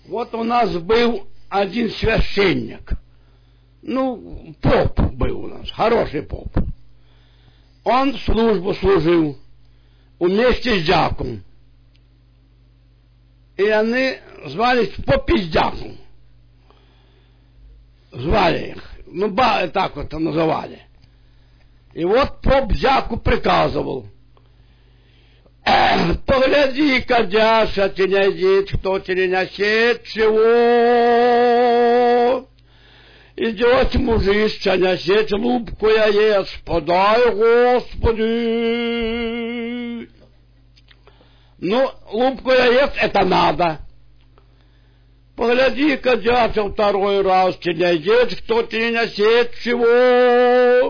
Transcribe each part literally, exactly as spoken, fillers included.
Вот у нас был один священник. Ну, поп был у нас, хороший поп. Он службу служил вместе с дьяком. И они звались попиздяком. Звали их. Ну, ба, так вот называли. И вот поп дьяку приказывал. Погляди-ка, Дяша, ты не идет, кто тебе несет чего. Идет мужичка, несет лупку яец, подай, Господи. Ну, лупку яец это надо. Погляди-ка, Дяша, второй раз, ты не идет, кто тебе несет чего.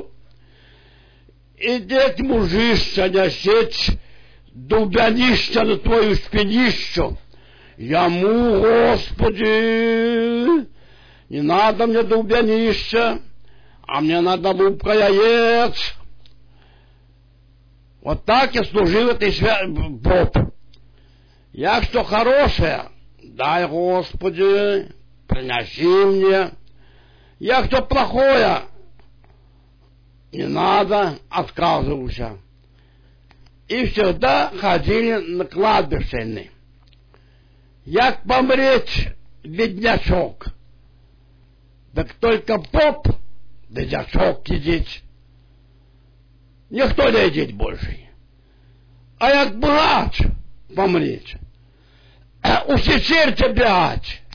Идет мужичка, несет дубянища на твою спинищу. Яму, Господи, не надо мне дубянища, а мне надо лупка яец. Вот так я служил этой свя... поп. Я что хорошее, дай, Господи, приноси мне. Я что плохое, не надо, отказывался. И всегда ходили на кладбище. Як помреть, беднячок. Так только поп, да дячок едет. Никто не едет больше. А як брат помреть, усечер тебя.